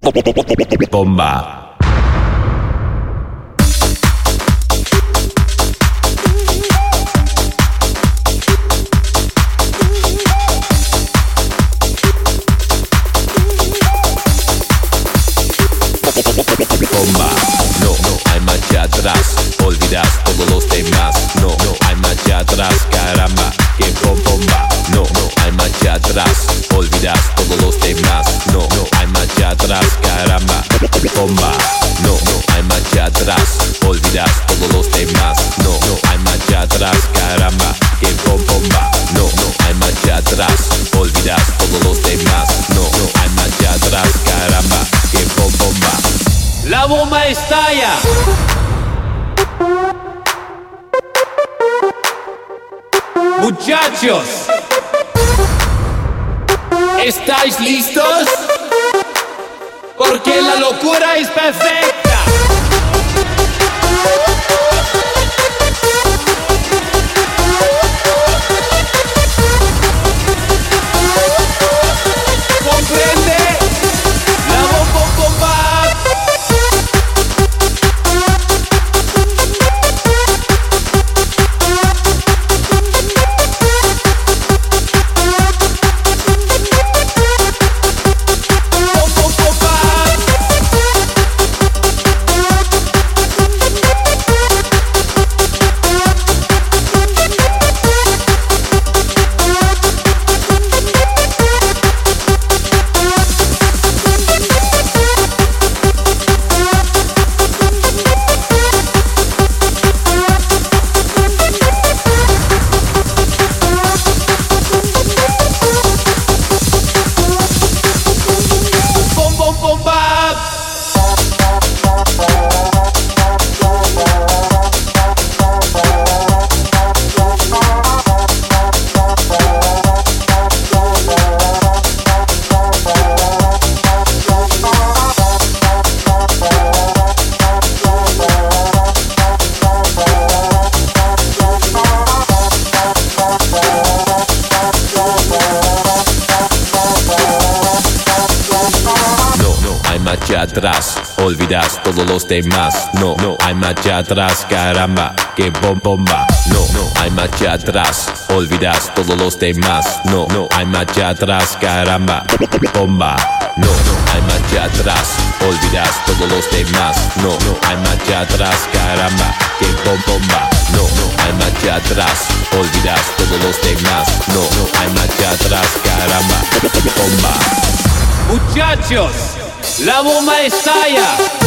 Bomba. Bomba, no, no hay marcha atrás, olvidas todos los demás. No, no hay marcha atrás, caramba, que bomba. No, no hay marcha atrás, olvidas todos los demás. No, no hay marcha atrás, caramba, bomba. No, no hay marcha atrás, olvidas todos los demás. No, no hay marcha atrás, caramba, que bomba. No, no hay marcha atrás, olvidas todos los demás. No, no hay marcha atrás, caramba, que bomba. La bomba estalla. Muchachos, ¿estáis listos? Porque la locura es perfecta. ¿Comprende? La bomba. Marcha atrás, olvidas todos los demás. No, no hay marcha atrás, caramba, que bomba. No, no hay marcha atrás, olvidas todos los demás. No, no hay marcha atrás, caramba, bomba. No, no hay marcha atrás, olvidas todos los demás. No, no hay marcha atrás, caramba, que bomba. No, no hay marcha atrás, olvidas todos los demás. No, no hay marcha atrás, caramba, bomba. Muchachos, la bomba estalla.